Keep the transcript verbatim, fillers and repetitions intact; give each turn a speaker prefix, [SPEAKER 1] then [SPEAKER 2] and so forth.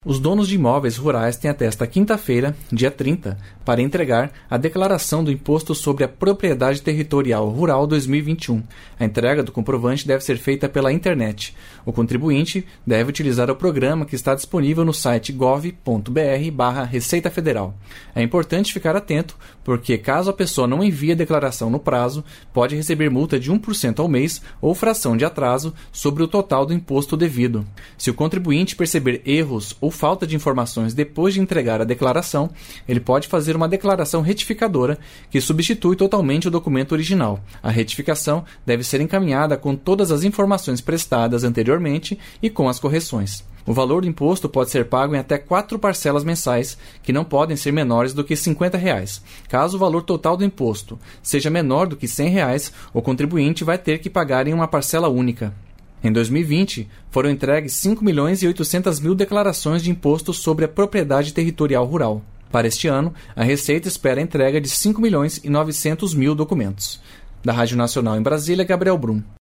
[SPEAKER 1] Os donos de imóveis rurais têm até esta quinta-feira, dia trinta, para entregar a declaração do Imposto sobre a Propriedade Territorial Rural dois mil e vinte e um. A entrega do comprovante deve ser feita pela internet. O contribuinte deve utilizar o programa que está disponível no site gov ponto br barra Receita Federal. É importante ficar atento, porque caso a pessoa não envie a declaração no prazo, pode receber multa de um por cento ao mês ou fração de atraso sobre o total do imposto devido. Se o contribuinte perceber erros ou falta de informações depois de entregar a declaração, ele pode fazer uma declaração retificadora que substitui totalmente o documento original. A retificação deve ser encaminhada com todas as informações prestadas anteriormente e com as correções. O valor do imposto pode ser pago em até quatro parcelas mensais, que não podem ser menores do que cinquenta reais. Caso o valor total do imposto seja menor do que cem reais, o contribuinte vai ter que pagar em uma parcela única. Em dois mil e vinte, foram entregues cinco milhões e oitocentas mil declarações de imposto sobre a propriedade territorial rural. Para este ano, a Receita espera a entrega de cinco milhões e novecentos mil documentos. Da Rádio Nacional em Brasília, Gabriel Brum.